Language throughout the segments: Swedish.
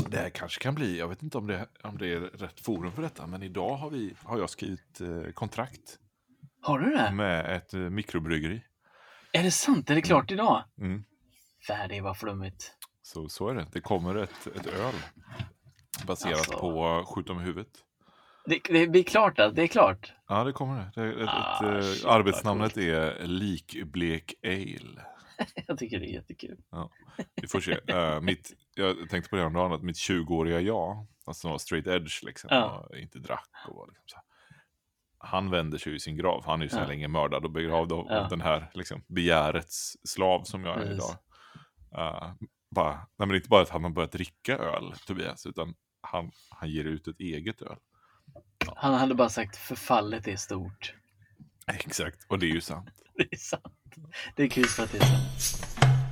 Det här kanske kan bli, jag vet inte om det är rätt forum för detta, men idag har jag skrivit kontrakt Har du det? med ett mikrobryggeri. Är det sant? Är det klart idag? Mm. Det var flummigt. Så är det. Det kommer ett öl baserat på Skjut om huvudet. Det blir klart alltså, det är klart. Ja, det kommer det. Shit, Arbetsnamnet är Likblek Ale. Jag tycker det är jättekul. Ja, vi får se. Jag tänkte på det häromdagen att mitt 20-åriga jag, alltså var straight edge liksom, och inte drack och var liksom så här. Han vänder sig i sin grav. Han är ju så här länge mördad och begravd av den här liksom, begärets slav som jag är idag. Nej, men inte bara att han har börjat dricka öl, Tobias, utan han ger ut ett eget öl. Ja. Han hade bara sagt förfallet är stort. Exakt, och det är ju sant. Det är sant. Det är kul för att det är sant.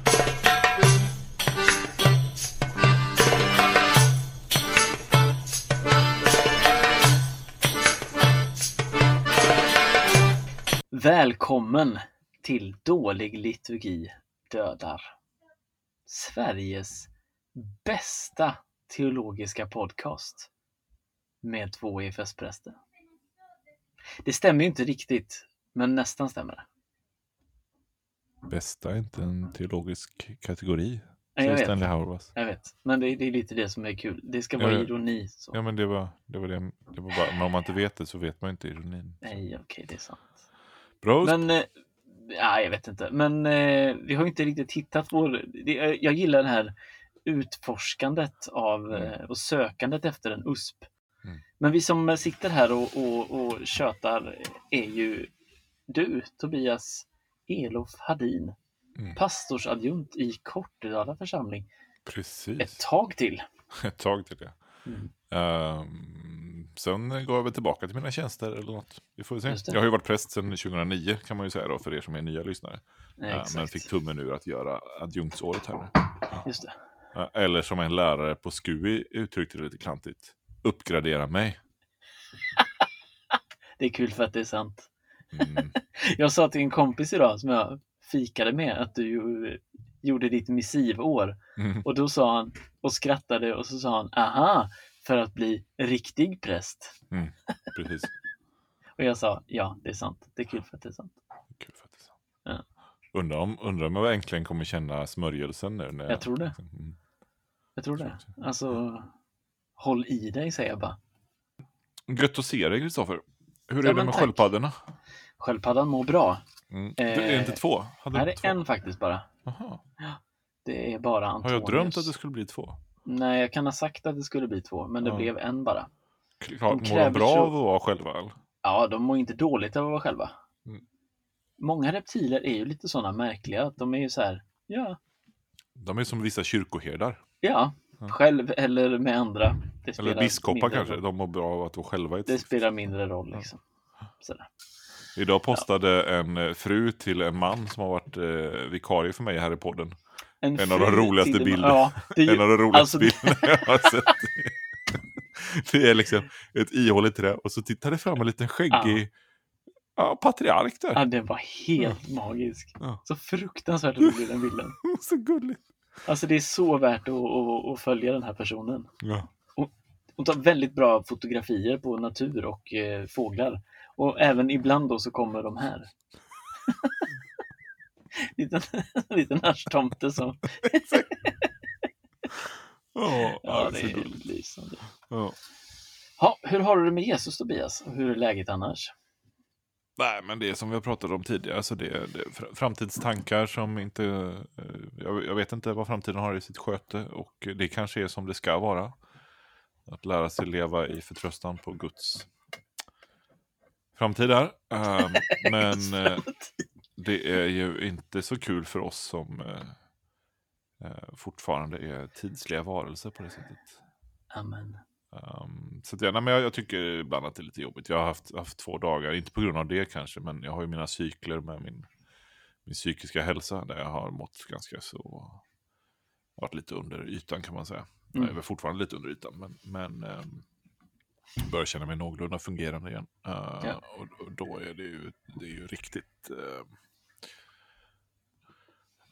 Välkommen till Dålig liturgi dödar. Sveriges bästa teologiska podcast med 2 EFS-präster. Det stämmer ju inte riktigt, men nästan stämmer det. Bästa är inte en teologisk kategori. Jag vet, men det är lite det som är kul. Det ska vara ironi. Så. Ja, men det var bara, men om man inte vet det så vet man inte ironin. Nej, okej, det är sant. Prost. Men, jag vet inte. Men vi har inte riktigt hittat jag gillar det här utforskandet av och sökandet efter en USP. Men vi som sitter här och tjötar är ju du, Tobias Elof Hadin, pastorsadjunkt i Kortedala församling. Precis. Ett tag till. Ett tag till det. Sen går jag väl tillbaka till mina tjänster eller något. Vi får se. Jag har ju varit präst sedan 2009 kan man ju säga då för er som är nya lyssnare. Men fick tummen ur att göra adjunktsåret här nu. Just det. Eller som en lärare på SKUI uttryckte det lite klantigt. Uppgradera mig. Det är kul för att det är sant. Jag sa till en kompis idag som jag fikade med att du gjorde ditt missivår. Och då sa han och skrattade och så sa han, aha, för att bli riktig präst. Precis. Och jag sa, ja, det är sant. Det är kul för att det är sant. Kul för att det är sant. Ja. Undrar om jag äntligen kommer känna smörjelsen nu. När jag tror det. Jag tror det. Alltså, håll i dig, säger jag bara. Gött att se dig, Kristoffer. Hur är det med sköldpaddorna? Sköldpaddan mår bra. Det är inte 2? Nej, det är en faktiskt bara. Aha. Det är bara Antonius. Har jag drömt att det skulle bli 2? Nej, jag kan ha sagt att det skulle bli 2, men det blev en bara. Mår de bra av att vara själva? Eller? Ja, de mår inte dåligt av att vara själva. Många reptiler är ju lite sådana märkliga. De är ju så här, De är som vissa kyrkoherdar. Ja, själv eller med andra. Eller biskopar kanske, de mår bra av att vara själva. Det spelar mindre roll liksom. Sådär. Idag postade en fru till en man som har varit vikarie för mig här i podden. En av de roligaste bilderna. Ja, en av de roligaste bilderna jag har sett. Det är liksom ett ihåligt trä och så tittar det fram en liten skäggig patriark där. Ja, det var helt magisk. Så fruktansvärt rolig den bilden. Så gulligt. Alltså det är så värt att följa den här personen. Ja. Hon tar väldigt bra fotografier på natur och fåglar. Och även ibland då så kommer de här. liten haschtomte som... Ja, det är helt lysande. Hur har du det med Jesus, Tobias? Och hur är läget annars? Nej, men det är som vi har pratat om tidigare. Alltså det är framtidstankar som inte... Jag vet inte vad framtiden har i sitt sköte. Och det kanske är som det ska vara. Att lära sig leva i förtröstan på Guds framtid där. Men det är ju inte så kul för oss som fortfarande är tidsliga varelser på det sättet. Amen. Så att jag tycker ibland att det är lite jobbigt. Jag har haft 2 dagar, inte på grund av det kanske, men jag har ju mina cykler med min psykiska hälsa där jag har mått ganska så, varit lite under ytan kan man säga. Jag är väl fortfarande lite under ytan, men börjar känna mig någorlunda fungerande igen. Och då är det är ju riktigt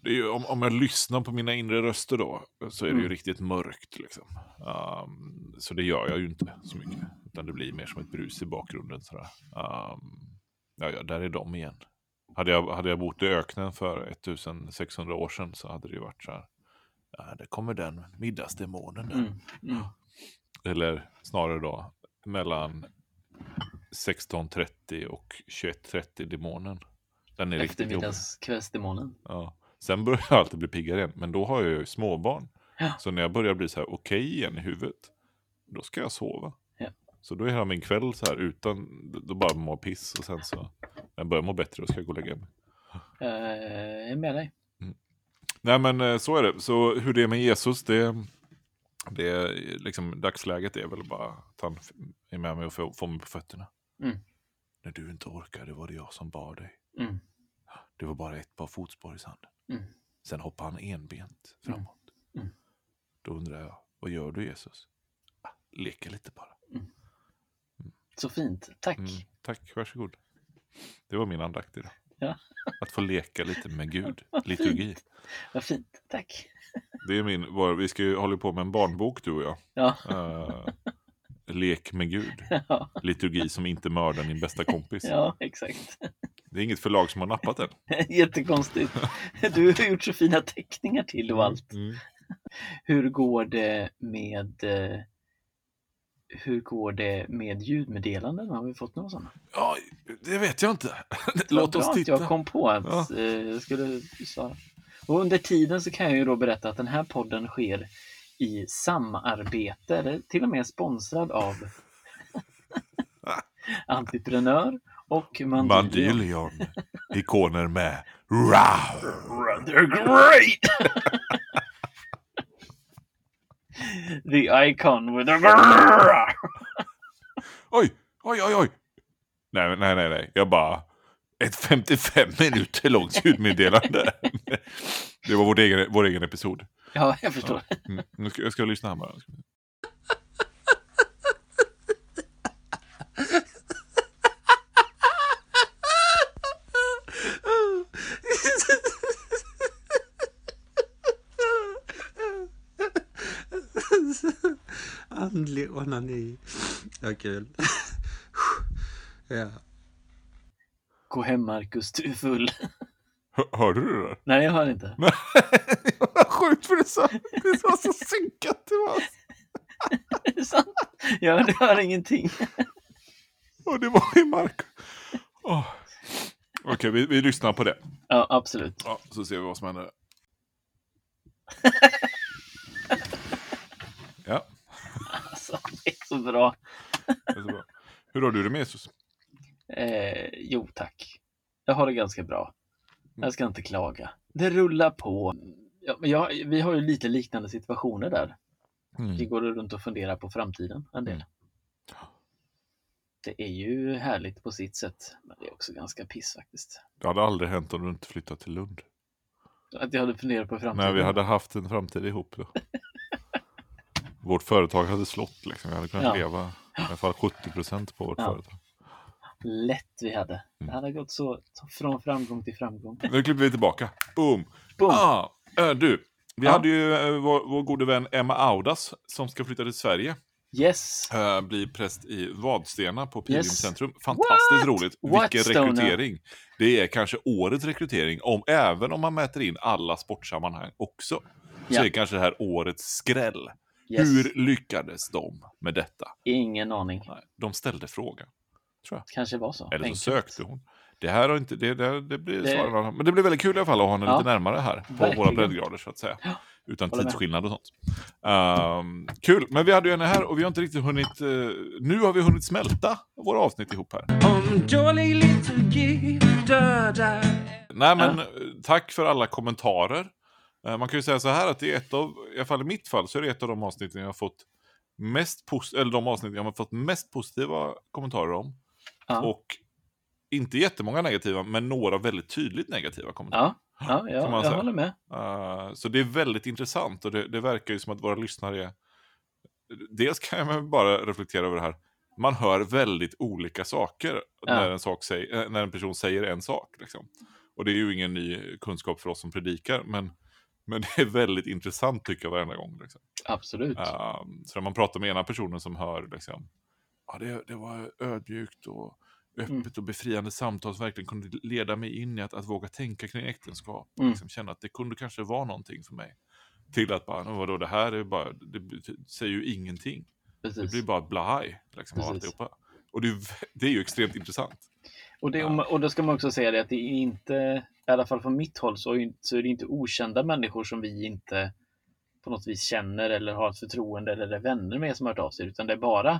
Det är ju, om jag lyssnar på mina inre röster då, så är det ju riktigt mörkt liksom. Så det gör jag ju inte så mycket. Utan det blir mer som ett brus i bakgrunden. Sådär. Ja, där är de igen. Hade jag bott i öknen för 1600 år sedan så hade det ju varit så här. Ja, det kommer den middagsdemonen där. Eller snarare då mellan 16:30 och 21:30 demonen. Den är riktigt jobbig. Eftermiddagskvällsdemonen. Ja. Sen börjar jag alltid bli piggare igen. Men då har jag ju småbarn. Ja. Så när jag börjar bli så här okej igen i huvudet, då ska jag sova. Ja. Så då är hela min kväll så här utan, då bara må piss. Och sen så, när jag börjar må bättre, då ska jag gå och lägga mig. Jag är med dig. Nej men så är det. Så hur det är med Jesus, det är liksom, dagsläget är väl bara att han är med mig och får mig på fötterna. När du inte orkade var det jag som bar dig. Det var bara ett par fotspår i sanden. Sen hoppar han enbent framåt. Då undrar jag, vad gör du Jesus? Leka lite bara. Så fint, tack. Tack, varsågod. Det var min andakt idag. Ja. Att få leka lite med Gud. Liturgi. Vad fint, tack. Det är vi ska ju hålla på med en barnbok, du och jag. Ja. Lek med Gud. Ja. Liturgi som inte mördar din bästa kompis. Ja, exakt. Det är inget förlag som har nappat den. Jättekonstigt. Du har gjort så fina teckningar till och allt. Hur går det med ljudmeddelanden? Har vi fått några sådana? Ja, det vet jag inte. Låt oss titta. Jag kom på att jag skulle svara. Och under tiden så kan jag ju då berätta att den här podden sker i samarbete, eller till och med sponsrad av Entreprenör och Mandylion. Ikoner med Wow! They're great! The icon with a Oj! Nej. Jag bara ett 55 minuter långt ljudmeddelande. Det var vår egen episod. Ja, jag förstår. Ja. Jag ska lyssna här bara. Andlig onani. Ja, kul. Ja. Gå hem, Marcus, du är full. Hörde du det där? Nej, jag hör inte. Nej, det var sjukt för det var så synkat. Det var. Är det sant? Jag hör ingenting. Och det var i Marcus. Okej, vi lyssnar på det. Ja, absolut. Ja, så ser vi vad som händer. Ja. Alltså, det är så bra. Det är så bra. Hur har du det med Jesus? Jo, tack. Jag har det ganska bra. Jag ska inte klaga. Det rullar på. Ja, vi har ju lite liknande situationer där. Vi går runt och funderar på framtiden en del. Det är ju härligt på sitt sätt. Men det är också ganska piss faktiskt. Det hade aldrig hänt om du inte flyttat till Lund. Att jag hade funderat på framtiden. Nej, vi hade haft en framtid ihop då. Vårt företag hade slått liksom. Vi hade kunnat leva i alla fall 70% på vårt företag. Lätt vi hade. Det hade gått så från framgång till framgång. Nu klipper vi tillbaka. Boom. Du, vi hade ju vår gode vän Emma Audas som ska flytta till Sverige. Yes. Bli präst i Vadstena på Pilgrimscentrum. Fantastiskt roligt. Vilken rekrytering. Det är kanske årets rekrytering. Även om man mäter in alla sportsammanhang också. Så är kanske det här årets skräll. Yes. Hur lyckades de med detta? Ingen aning. Nej, de ställde frågan. Tror jag. Kanske var så. Eller så sökte hon. Det här har inte, det blir svarande. Men det blir väldigt kul i alla fall att ha henne lite närmare här. På verkligen. Våra breddgrader så att säga. Ja. Utan tidsskillnad och sånt. Kul, men vi hade ju henne här och vi har inte riktigt hunnit. Nu har vi hunnit smälta våra avsnitt ihop här. Nej men tack för alla kommentarer. Man kan ju säga så här att det är i alla fall i mitt fall så är det ett av de avsnitten jag har fått mest positiva kommentarer om. Och inte jättemånga negativa, men några väldigt tydligt negativa kommentarer. Jag håller med. Så det är väldigt intressant och det verkar ju som att våra lyssnare är. Dels kan jag bara reflektera över det här. Man hör väldigt olika saker när en person säger en sak. Liksom. Och det är ju ingen ny kunskap för oss som predikar, men det är väldigt intressant tycker jag varenda gång. Liksom. Absolut. Så när man pratar med ena personen som hör liksom, det var ödmjukt och öppet och befriande samtal som verkligen kunde leda mig in i att våga tänka kring äktenskap. Och liksom känna att det kunde kanske vara någonting för mig. Till att bara, vadå, det här är bara, det säger ju ingenting. Precis. Det blir bara ett blahaj liksom, av alltihopa. Och det är ju extremt intressant. Och då ska man också säga det att det är inte, i alla fall från mitt håll så är det inte okända människor som vi inte på något vis känner eller har ett förtroende eller är vänner med som har hört av sig, utan det är bara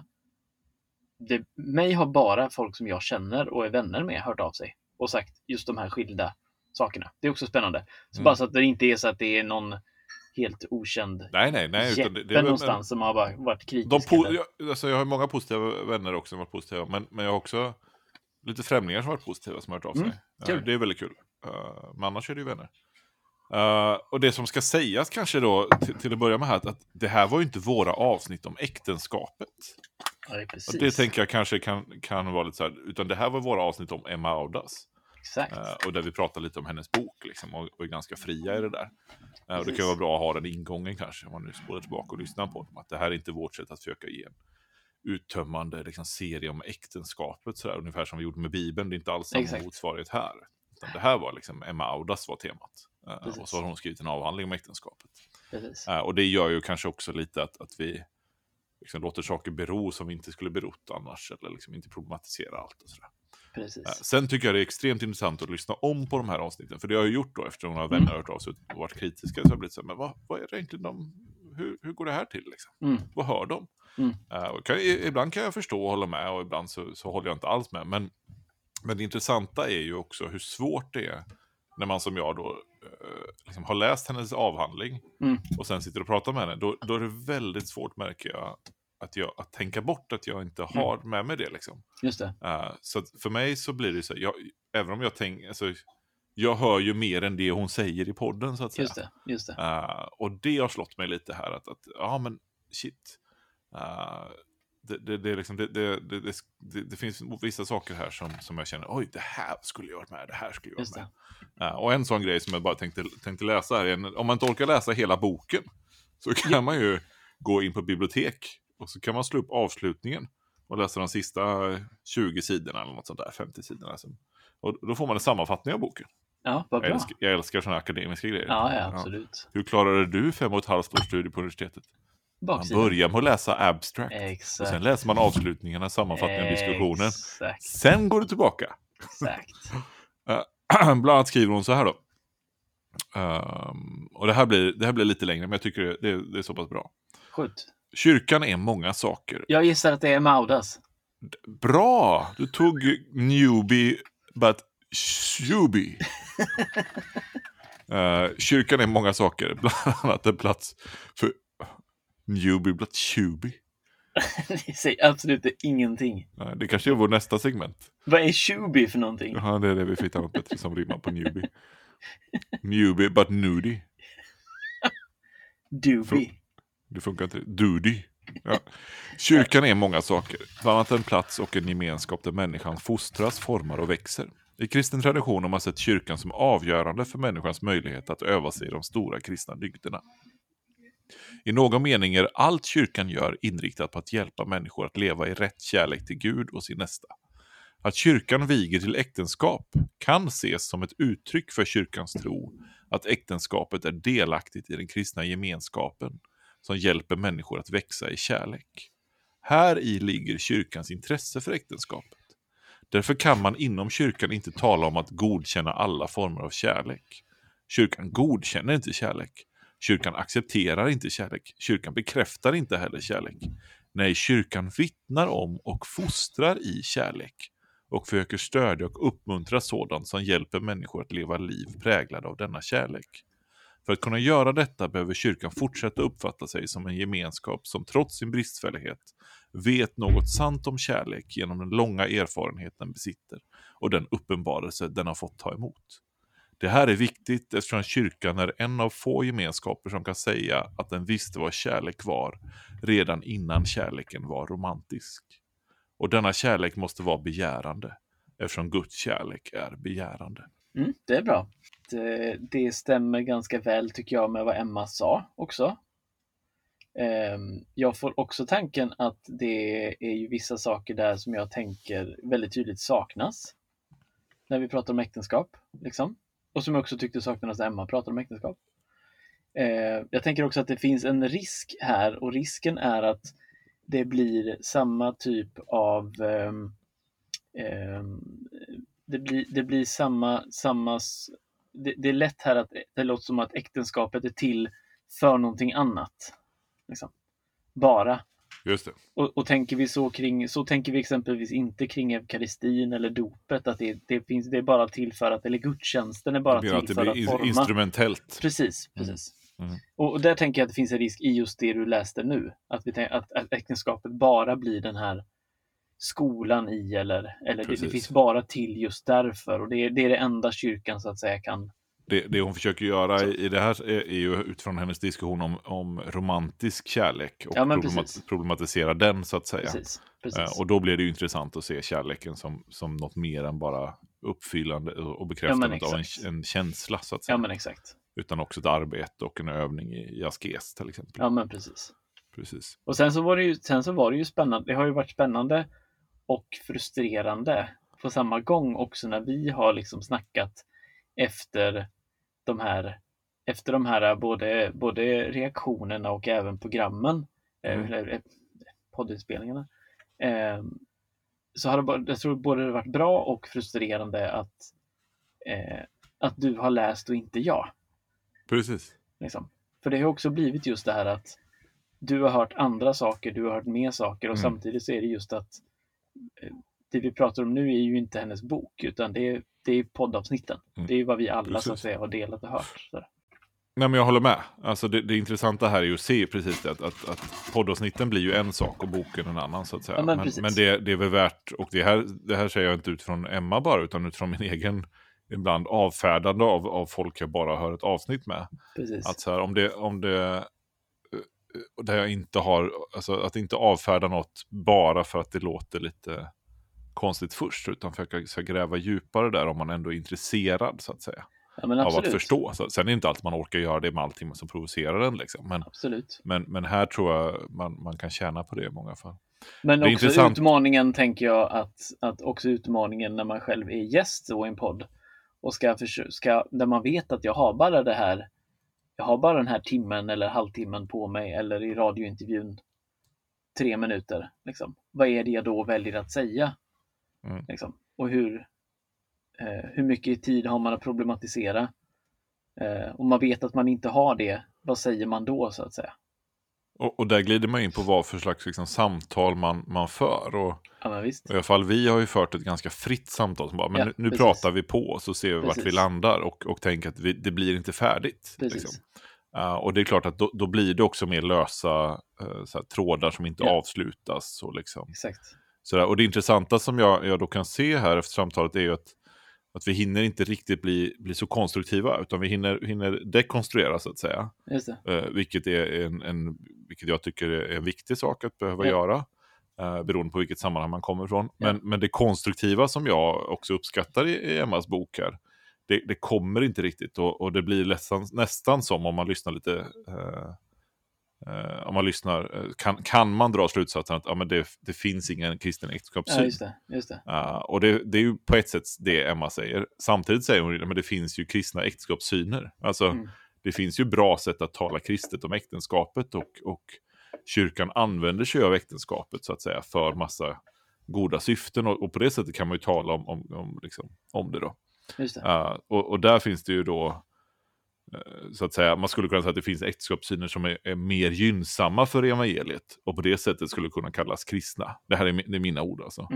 mig har bara folk som jag känner och är vänner med hört av sig och sagt just de här skilda sakerna. Det är också spännande. Så bara så att det inte är så att det är någon helt okänd Jeppe någonstans som har bara varit kritisk. Jag har många positiva vänner också som har varit positiva, men jag har också lite främlingar som har varit positiva som har hört av sig. Det är väldigt kul. Men annars är det ju vänner. Och det som ska sägas kanske då till att börja med här, att det här var ju inte våra avsnitt om äktenskapet. Ja, precis. Och det tänker jag kanske kan vara lite så här, utan det här var våra avsnitt om Emma Audas. Exakt. Och där vi pratar lite om hennes bok liksom, och är ganska fria i det där. Och det kan vara bra att ha den ingången kanske, om man nu spolar tillbaka och lyssnar på dem. Att det här är inte vårt sätt att försöka ge en uttömmande liksom, serie om äktenskapet. Så där, ungefär som vi gjorde med Bibeln. Det är inte alls samma motsvarighet här. Utan det här var liksom, Emma Audas var temat. Och så har hon skrivit en avhandling om äktenskapet. Och det gör ju kanske också lite att vi liksom låter saker bero som vi inte skulle berott annars. Eller liksom inte problematisera allt och sådär. Sen tycker jag det är extremt intressant att lyssna om på de här avsnitten. För det har jag gjort då efter några vänner har hört av sig och varit kritiska. Så har jag blivit så här, men vad är det egentligen hur går det här till liksom? Vad hör de? Ibland kan jag förstå och hålla med och ibland så håller jag inte alls med. Men det intressanta är ju också hur svårt det är när man som jag då liksom har läst hennes avhandling och sen sitter och pratar med henne. Då är det väldigt svårt, märker jag, att tänka bort att jag inte har med mig det liksom. Just det. Så att för mig så blir det så här, även om jag tänker, alltså, jag hör ju mer än det hon säger i podden så att säga. Just det. Och det har slått mig lite här att ja men shit. Det finns vissa saker här som jag känner, oj, det här skulle jag varit med, det här skulle jag varit med. Och en sån grej som jag bara tänkte läsa här är, om man inte orkar läsa hela boken så kan man ju gå in på bibliotek och så kan man slå upp avslutningen och läsa de sista 20 sidorna eller något sånt där, 50 sidorna. Och då får man en sammanfattning av boken. Ja, vad bra. Jag älskar såna akademiska grejer. Ja, absolut. Hur klarade du 5,5 års studie på universitetet? Baksidan. Man börjar med att läsa abstract. Exakt. Och sen läser man avslutningarna, sammanfattningen och diskussionen. Exakt. Sen går du tillbaka. Exakt. Bland annat skriver hon så här då. Och det här blir lite längre, men jag tycker det är så pass bra. Skjut. Kyrkan är många saker. Jag gissar att det är Maudas. Bra! Du tog newbie, but shubi. Kyrkan är många saker. Bland annat en plats för newbie, but shubi. Det säger absolut ingenting. Det kanske är vår nästa segment. Vad är shubi för någonting? Ja, det är det vi får hitta något bättre som rimmar på newbie. Newbie, but nudie. Doobie. Det funkar inte. Doody. Ja. Kyrkan är många saker. Bland annat en plats och en gemenskap där människan fostras, formar och växer. I kristen tradition har man sett kyrkan som avgörande för människans möjlighet att öva sig i de stora kristna dygderna. I någon mening är allt kyrkan gör inriktat på att hjälpa människor att leva i rätt kärlek till Gud och sin nästa. Att kyrkan viger till äktenskap kan ses som ett uttryck för kyrkans tro att äktenskapet är delaktigt i den kristna gemenskapen som hjälper människor att växa i kärlek. Här i ligger kyrkans intresse för äktenskapet. Därför kan man inom kyrkan inte tala om att godkänna alla former av kärlek. Kyrkan godkänner inte kärlek. Kyrkan accepterar inte kärlek. Kyrkan bekräftar inte heller kärlek. Nej, kyrkan vittnar om och fostrar i kärlek och försöker stödja och uppmuntra sådant som hjälper människor att leva liv präglade av denna kärlek. För att kunna göra detta behöver kyrkan fortsätta uppfatta sig som en gemenskap som trots sin bristfällighet vet något sant om kärlek genom den långa erfarenhet den besitter och den uppenbarelse den har fått ta emot. Det här är viktigt eftersom kyrkan är en av få gemenskaper som kan säga att den visste vad kärlek var redan innan kärleken var romantisk. Och denna kärlek måste vara begärande eftersom Guds kärlek är begärande. Det är bra. Det stämmer ganska väl tycker jag med vad Emma sa också. Jag får också tanken att det är ju vissa saker där som jag tänker väldigt tydligt saknas när vi pratar om äktenskap. Liksom. Och som jag också tyckte saknades när Emma pratade om äktenskap. Jag tänker också att det finns en risk här, och risken är att det blir samma typ av det blir samma det är lätt här att det låter som att äktenskapet är till för någonting annat. Liksom. Bara. Just det. Och tänker vi så tänker vi exempelvis inte kring eukaristin eller dopet, att det är bara till för att, eller gudstjänsten är bara till för att forma. Det blir instrumentellt. Precis. Och där tänker jag att det finns en risk i just det du läste nu, att äktenskapet bara blir den här skolan i, eller det finns bara till just därför, och det är det enda kyrkan så att säga kan. Det hon försöker göra i det här är ju utifrån hennes diskussion om romantisk kärlek och problematisera den så att säga. Precis. Och då blir det ju intressant att se kärleken som något mer än bara uppfyllande och bekräftande av en känsla så att säga. Ja, men exakt. Utan också ett arbete och en övning i askes till exempel. Ja, men precis. Och sen så var det ju spännande. Det har ju varit spännande och frustrerande på samma gång också när vi har liksom snackat efter de här både reaktionerna och även programmen eller poddinspelningarna, så har jag tror både det varit bra och frustrerande att du har läst och inte jag. Precis. Liksom. För det har också blivit just det här att du har hört andra saker, du har hört mer saker, och samtidigt så är det just att det vi pratar om nu är ju inte hennes bok, utan det är poddavsnitten. Det är vad vi alla så att säga har delat och hört. Så. Nej, men jag håller med. Alltså det intressanta här är ju att se precis det, att poddavsnitten blir ju en sak och boken en annan så att säga. Ja, men det är väl värt, och det här säger jag inte utifrån Emma bara, utan utifrån min egen ibland avfärdande av folk jag bara hör ett avsnitt med. Precis. Att så här, om det där jag inte har, alltså att inte avfärda något bara för att det låter lite konstigt först, utan för att jag ska gräva djupare där om man ändå är intresserad så att säga. Ja, men av att förstå. Så, sen är det inte alltid man orkar göra det med allting som provocerar den liksom. Men här tror jag man kan tjäna på det i många fall. Men det också utmaningen tänker jag att också utmaningen när man själv är gäst i en podd och ska där man vet att jag har bara den här timmen eller halvtimmen på mig, eller i radiointervjun 3 minuter. Liksom. Vad är det jag då väljer att säga? Liksom. Och hur mycket tid har man att problematisera? Om man vet att man inte har det, vad säger man då så att säga? Och där glider man in på vad för slags liksom, samtal man för. Och visst. i alla fall vi har ju fört ett ganska fritt samtal som bara, men nu pratar vi på och så ser vi vart vi landar och tänker att det blir inte färdigt. Liksom. Och det är klart att då blir det också mer lösa så här, trådar som inte avslutas. Och, liksom. Exakt. Så där. Och det intressanta som jag då kan se här efter samtalet är ju att vi hinner inte riktigt bli så konstruktiva, utan vi hinner dekonstruera så att säga. Just det. Vilket är vilket jag tycker är en viktig sak att behöva göra. Beroende på vilket sammanhang man kommer ifrån. Men det konstruktiva som jag också uppskattar i Emmas bok här, det kommer inte riktigt. Och det blir nästan som om man lyssnar lite... om man lyssnar, kan man dra slutsatsen att men det finns ingen kristen äktenskapssyn. Ja, just det. Och det är ju på ett sätt det Emma säger. Samtidigt säger hon att det finns ju kristna äktenskapssyner. Alltså det finns ju bra sätt att tala kristet om äktenskapet, och kyrkan använder sig av äktenskapet så att säga för massa goda syften, och på det sättet kan man ju tala om det då. Just det. Och där finns det ju då så att säga, man skulle kunna säga att det finns äktenskapssyner som är mer gynnsamma för evangeliet, och på det sättet skulle kunna kallas kristna. Det här är mina ord alltså.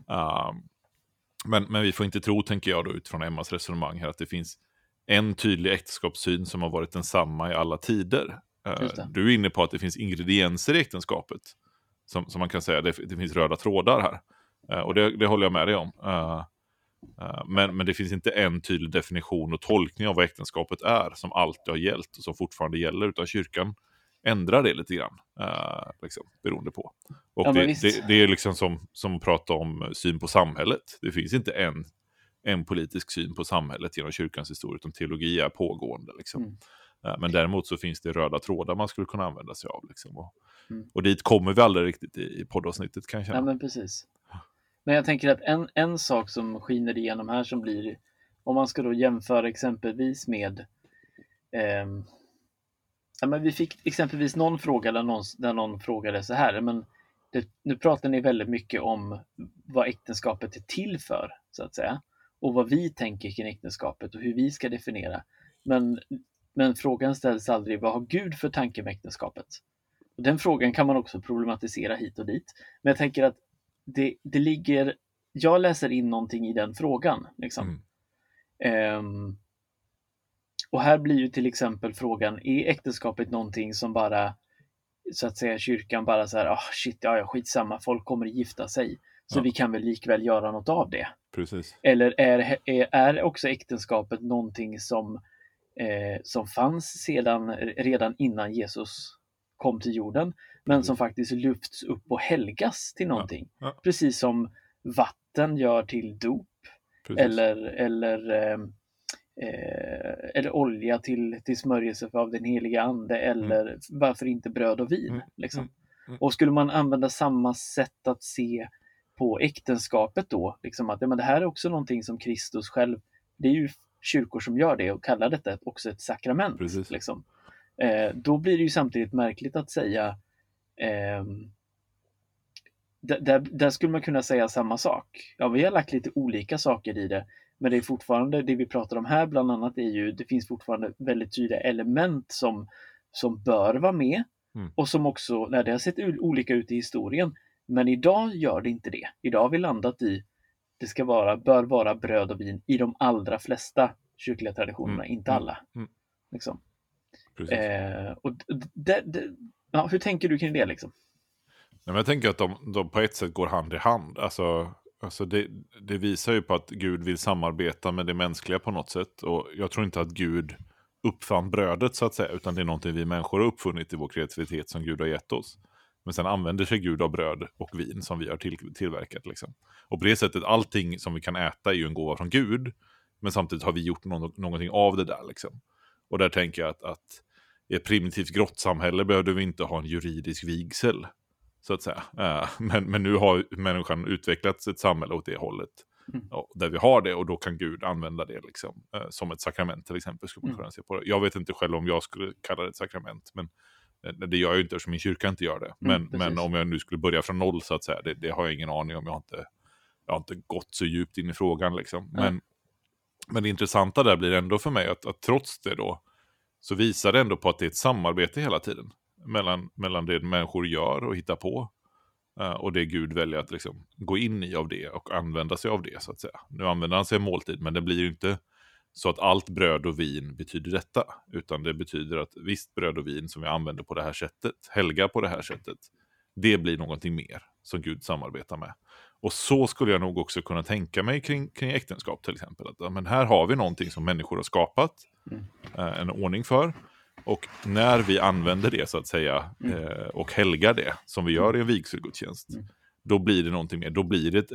Men vi får inte tro, tänker jag då utifrån Emmas resonemang här, att det finns en tydlig äktenskapssyn som har varit densamma i alla tider. Du är inne på att det finns ingredienser i äktenskapet som man kan säga, det finns röda trådar här. Och det håller jag med dig om. Men det finns inte en tydlig definition och tolkning av vad äktenskapet är som alltid har gällt och som fortfarande gäller, utan kyrkan ändrar det lite grann beroende på. Och det är liksom som att prata om syn på samhället. Det finns inte en politisk syn på samhället genom kyrkans historia, utan teologi är pågående. Liksom. Men däremot så finns det röda trådar man skulle kunna använda sig av. Liksom. Och dit kommer vi aldrig riktigt i poddavsnittet, kan jag känna. Ja, men precis. Men jag tänker att en sak som skiner igenom här som blir, om man ska då jämföra exempelvis med men vi fick exempelvis någon fråga där någon frågade så här, men nu pratar ni väldigt mycket om vad äktenskapet är till för, så att säga, och vad vi tänker kring äktenskapet och hur vi ska definiera. Men frågan ställs aldrig, vad har Gud för tanke med äktenskapet? Och den frågan kan man också problematisera hit och dit. Men jag tänker att det ligger, jag läser in någonting i den frågan. Liksom. Och här blir ju till exempel frågan, är äktenskapet någonting som bara, så att säga, kyrkan bara så här, skitsamma, folk kommer att gifta sig, så vi kan väl likväl göra något av det. Precis. Eller är också äktenskapet någonting som fanns redan innan Jesus kom till jorden, men som faktiskt lyfts upp och helgas till någonting. Precis som vatten gör till dop. Precis. Eller olja till smörjelse av den heliga ande, eller varför inte bröd och vin. Liksom. Och skulle man använda samma sätt att se på äktenskapet då, liksom att men det här är också någonting som Kristus själv, det är ju kyrkor som gör det och kallar detta också ett sakrament. Liksom. Då blir det ju samtidigt märkligt att säga där skulle man kunna säga samma sak. Ja, vi har lagt lite olika saker i det, men det är fortfarande, det vi pratar om här bland annat är ju, det finns fortfarande väldigt tydliga element som bör vara med och som också, när det har sett olika ut i historien, men idag gör det inte det. Idag har vi landat i, det bör vara bröd och vin i de allra flesta kyrkliga traditionerna, inte alla. Liksom. Och hur tänker du kring det liksom? Men jag tänker att de på ett sätt går hand i hand. Alltså det visar ju på att Gud vill samarbeta med det mänskliga på något sätt. Och jag tror inte att Gud uppfann brödet, så att säga, utan det är någonting vi människor har uppfunnit i vår kreativitet som Gud har gett oss. Men sen använder sig Gud av bröd och vin som vi har tillverkat. Liksom. Och på det sättet, allting som vi kan äta är ju en gåva från Gud. Men samtidigt har vi gjort någonting av det där. Liksom. Och där tänker jag att i ett primitivt grottsamhälle behövde vi inte ha en juridisk vigsel, så att säga. Men nu har människan utvecklats ett samhälle åt det hållet. Där vi har det, och då kan Gud använda det liksom, som ett sakrament till exempel. Skulle man kunna se på det. Jag vet inte själv om jag skulle kalla det ett sakrament, men det gör jag ju inte eftersom min kyrka inte gör det. Men om jag nu skulle börja från noll, så att säga, det har jag ingen aning om. Jag har inte gått så djupt in i frågan. Liksom. Men det intressanta där blir ändå för mig att trots det då, så visar det ändå på att det är ett samarbete hela tiden mellan det människor gör och hittar på och det Gud väljer att liksom gå in i av det och använda sig av det, så att säga. Nu använder han sig av måltid, men det blir ju inte så att allt bröd och vin betyder detta, utan det betyder att visst bröd och vin som vi använder på det här sättet, helgar på det här sättet, det blir någonting mer som Gud samarbetar med. Och så skulle jag nog också kunna tänka mig kring äktenskap till exempel. Att, men här har vi någonting som människor har skapat en ordning för. Och när vi använder det, så att säga, och helgar det, som vi gör i en vigselgudstjänst, då blir det någonting mer. Då blir det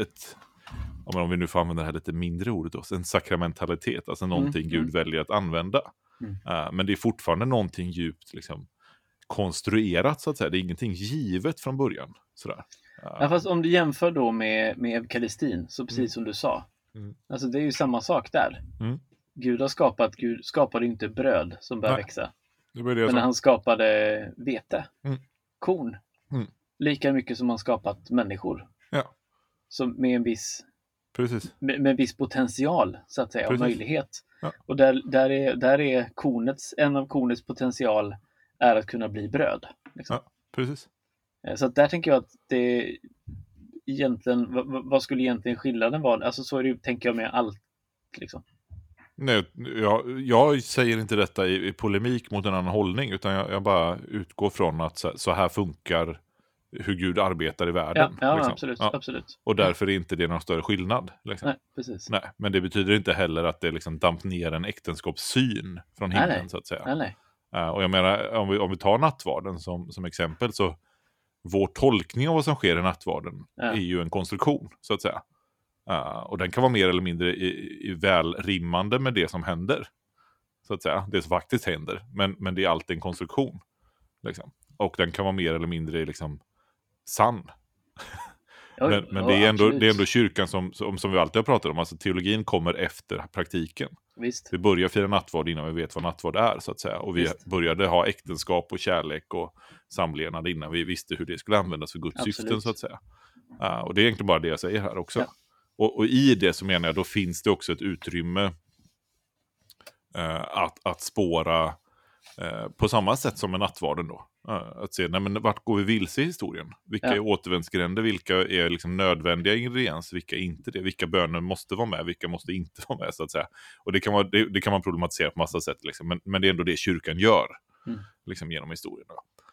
om vi nu får använda det här lite mindre ordet också, en sakramentalitet, alltså någonting Gud väljer att använda. Men det är fortfarande någonting djupt liksom konstruerat, så att säga. Det är ingenting givet från början. Sådär. Ja, fast om du jämför då med Eukaristin, så precis som du sa. Alltså det är ju samma sak där. Gud skapade inte bröd som bör växa. Men han skapade vete, korn. Lika mycket som han skapat människor. Ja. Som med en viss med en viss potential, så att säga, och möjlighet. Ja. Och där är en av kornets potential är att kunna bli bröd. Liksom. Ja, precis. Så att där tänker jag att det egentligen, vad skulle egentligen skillnaden vara? Alltså så är det, tänker jag, med allt liksom. Nej, jag säger inte detta i polemik mot en annan hållning, utan jag bara utgår från att så här funkar hur Gud arbetar i världen. Ja, liksom. absolut. Och därför är inte det någon större skillnad. Liksom. Nej, precis. Nej, men det betyder inte heller att det liksom damp ner en äktenskapssyn från himlen, så att säga. Nej. Och jag menar, om vi tar nattvarden som exempel, så vår tolkning av vad som sker i nattvarden är ju en konstruktion, så att säga. Och den kan vara mer eller mindre välrimmande med det som händer. Så att säga, det som faktiskt händer. Men det är alltid en konstruktion. Liksom. Och den kan vara mer eller mindre liksom sann. Men det är ändå kyrkan som vi alltid har pratat om. Alltså teologin kommer efter praktiken. Visst. Vi börjar fira nattvard innan vi vet vad nattvard är, så att säga. Och vi började ha äktenskap och kärlek och samlevnad innan vi visste hur det skulle användas för Guds syften, så att säga. Och det är egentligen bara det jag säger här också. Ja. Och i det så menar jag, då finns det också ett utrymme att spåra på samma sätt som med nattvarden då. Att se, nej, men vart går vi vilse i historien? Vilka är återvändsgränder? Vilka är liksom nödvändiga ingredienser? Vilka är inte det? Vilka böner måste vara med? Vilka måste inte vara med, så att säga? Och det kan man problematisera på massa sätt. Liksom. Men det är ändå det kyrkan gör liksom, genom historien.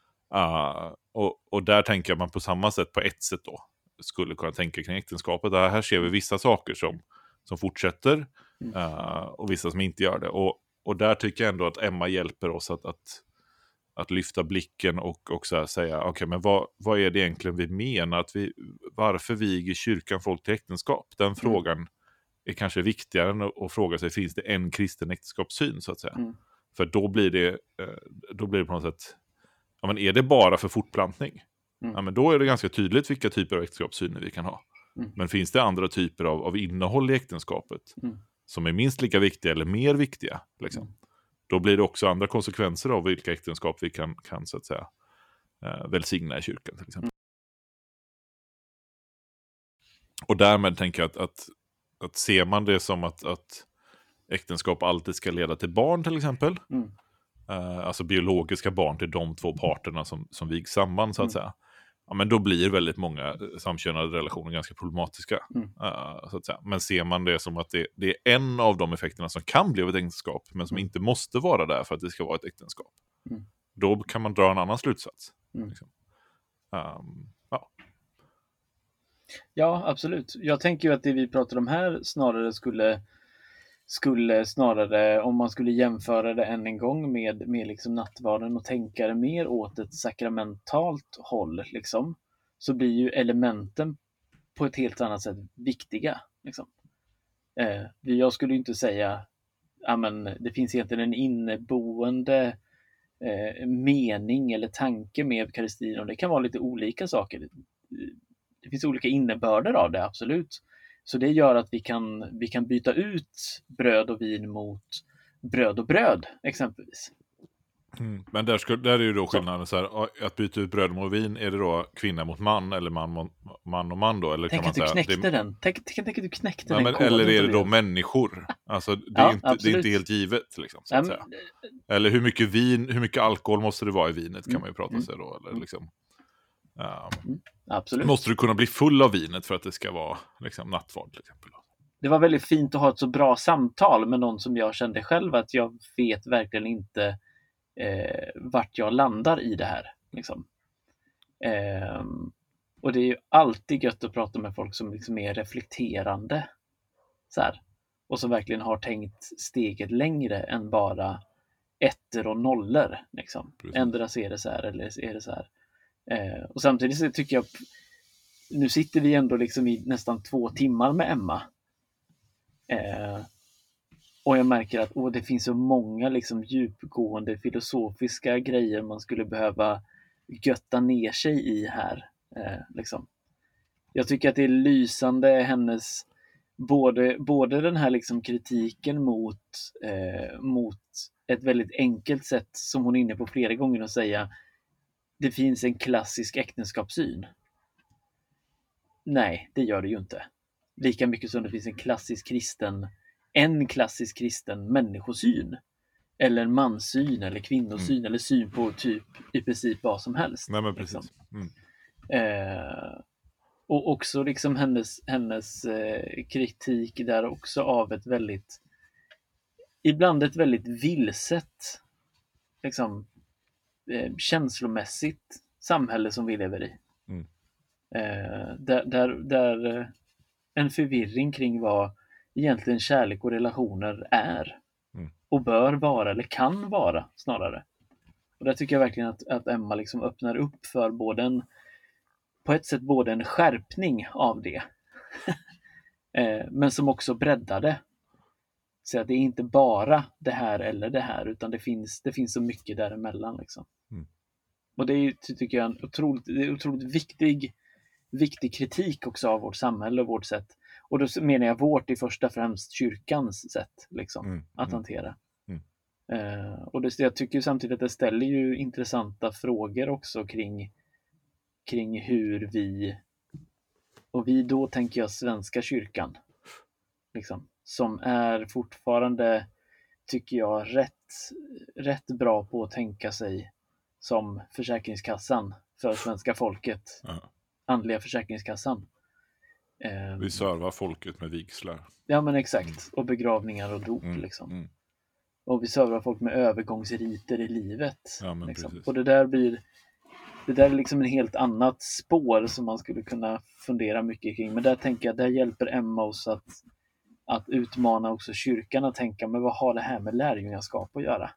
Och där tänker jag man på samma sätt, på ett sätt då, skulle kunna tänka kring äktenskapet. Här ser vi vissa saker som fortsätter och vissa som inte gör det. Och där tycker jag ändå att Emma hjälper oss att lyfta blicken och så här säga, okej, men vad är det egentligen vi menar? Varför viger kyrkan folk till äktenskap? Den frågan är kanske viktigare än att fråga sig, finns det en kristen äktenskapssyn, så att säga? För då blir det på något sätt, ja, men är det bara för fortplantning? Ja, men då är det ganska tydligt vilka typer av äktenskapssyner vi kan ha. Men finns det andra typer av innehåll i äktenskapet som är minst lika viktiga eller mer viktiga, liksom? Då blir det också andra konsekvenser av vilka äktenskap vi kan så att säga välsigna i kyrkan, till exempel. Och därmed tänker jag att ser man det som att äktenskap alltid ska leda till barn, till exempel. Alltså biologiska barn till de två parterna som vigs samman, så att säga. Ja, men då blir väldigt många samkönade relationer ganska problematiska. Så att säga. Men ser man det som att det är en av de effekterna som kan bli ett äktenskap, men som inte måste vara där för att det ska vara ett äktenskap. Då kan man dra en annan slutsats. Liksom. Ja, absolut. Jag tänker ju att det vi pratar om här snarare skulle snarare, om man skulle jämföra det än en gång med liksom nattvarden och tänka det mer åt ett sakramentalt håll, liksom, så blir ju elementen på ett helt annat sätt viktiga. Liksom. Jag skulle ju inte säga, men det finns egentligen en inneboende mening eller tanke med eukaristin, och det kan vara lite olika saker. Det finns olika innebörder av det, absolut. Så det gör att vi kan byta ut bröd och vin mot bröd och bröd, exempelvis. Men där är ju då skillnaden så här, att byta ut bröd mot vin, är det då kvinna mot man eller man och man då? Eller tänk kan att man du säga, knäckte den. Tänk att du knäckte den. Eller är det då människor? Alltså det är inte helt givet, liksom, så att säga. Eller hur mycket alkohol måste det vara i vinet, kan man ju prata sig då, eller liksom. Absolut. Måste du kunna bli full av vinet för att det ska vara liksom nattvard, till exempel? Det var väldigt fint att ha ett så bra samtal med någon som jag kände själv att jag vet verkligen inte vart jag landar i det här. Liksom. Och det är ju alltid gött att prata med folk som liksom är reflekterande. Så här, och som verkligen har tänkt steget längre än bara ettor och nollor. Liksom. Ändra är det så här eller är det så här. Och samtidigt så tycker jag, nu sitter vi ändå liksom i nästan 2 timmar med Emma. Och jag märker att det finns så många liksom djupgående filosofiska grejer man skulle behöva götta ner sig i här. Liksom. Jag tycker att det är lysande hennes både den här liksom kritiken mot ett väldigt enkelt sätt som hon är inne på flera gånger att säga det finns en klassisk äktenskapssyn. Nej, det gör det ju inte. Lika mycket som det finns en klassisk kristen människosyn. Eller manssyn eller kvinnosyn eller syn på typ i princip vad som helst. Nej, men precis. Liksom. Och också liksom hennes kritik där också av ett väldigt ibland ett väldigt vilset liksom känslomässigt samhälle som vi lever i. Där en förvirring kring vad egentligen kärlek och relationer är och bör vara eller kan vara snarare. Och där tycker jag verkligen att Emma liksom öppnar upp för på ett sätt både en skärpning av det Men som också breddade. Så att det är inte bara det här eller det här, utan det finns så mycket däremellan. Liksom. Och det är, tycker jag, en otroligt viktig kritik också av vårt samhälle och vårt sätt. Och då menar jag vårt i första främst kyrkans sätt liksom, att hantera. Och jag tycker samtidigt att det ställer ju intressanta frågor också kring hur vi då tänker jag svenska kyrkan liksom, som är fortfarande, tycker jag, rätt bra på att tänka sig som Försäkringskassan för svenska folket. Andliga Försäkringskassan. Vi servar folket med vigslar. Ja, men exakt. Och begravningar och dop liksom. Och vi servar folk med övergångsriter i livet. Ja, men liksom. Och det där är liksom en helt annat spår som man skulle kunna fundera mycket kring. Men där tänker jag, där hjälper Emma oss att utmana också kyrkan att tänka, men vad har det här med lärjungaskap att göra?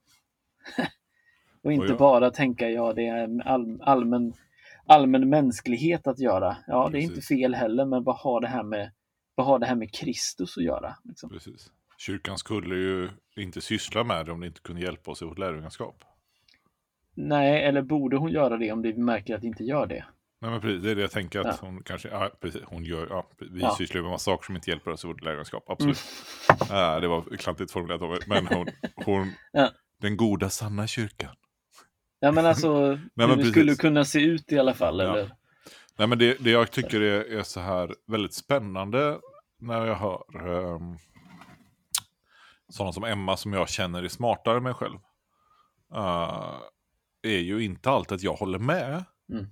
Och inte bara tänka, det är en allmän mänsklighet att göra. Ja, det är inte fel heller, men vad har det här med Kristus att göra? Liksom? Precis. Kyrkan skulle ju inte syssla med det om det inte kunde hjälpa oss i vårt lärjungaskap. Nej, eller borde hon göra det om vi märker att det inte gör det? Nej, men precis, det är det jag tänker att hon kanske, precis, hon gör, vi sysslar med massa saker som inte hjälper oss i vårt lärjungaskap, absolut. Det var klantigt formulerat av mig, men hon den goda sanna kyrkan. Ja, men alltså, det skulle kunna se ut i alla fall, eller? Nej, men det jag tycker är så här väldigt spännande när jag hör sådana som Emma som jag känner är smartare än mig själv. Är ju inte alltid att jag håller med.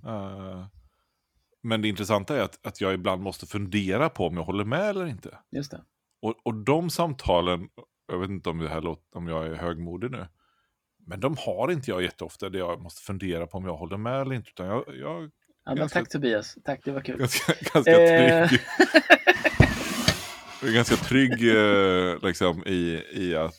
Men det intressanta är att jag ibland måste fundera på om jag håller med eller inte. Just det. Och de samtalen, jag vet inte om jag är högmodig nu, men de har inte jag jätteofta där jag måste fundera på om jag håller med eller inte. Utan jag men tack Tobias, tack, det var kul. Ganska trygg. Jag är ganska trygg liksom, i att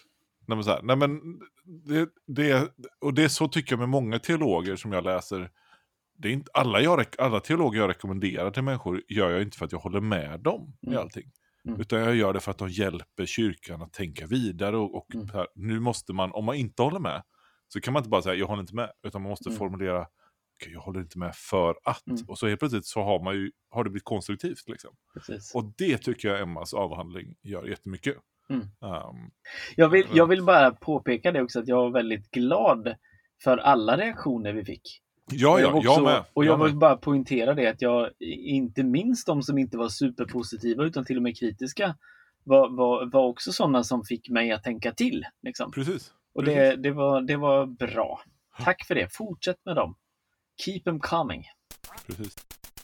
och det är så tycker jag med många teologer som jag läser. Det är inte alla teologer jag rekommenderar till människor gör jag inte för att jag håller med dem i allting. Utan jag gör det för att de hjälper kyrkan att tänka vidare och här, nu måste man, om man inte håller med, så kan man inte bara säga jag håller inte med, utan man måste formulera jag håller inte med för att. Och så helt plötsligt så har det blivit konstruktivt liksom. Precis. Och det tycker jag Emmas avhandling gör jättemycket. Jag vill bara påpeka det också, att jag var väldigt glad för alla reaktioner vi fick. Jag med. Och jag vill bara poängtera det, att jag inte minst de som inte var superpositiva utan till och med kritiska var också sådana som fick mig att tänka till. Liksom. Precis. Och det var bra. Tack för det. Fortsätt med dem. Keep them coming. Precis.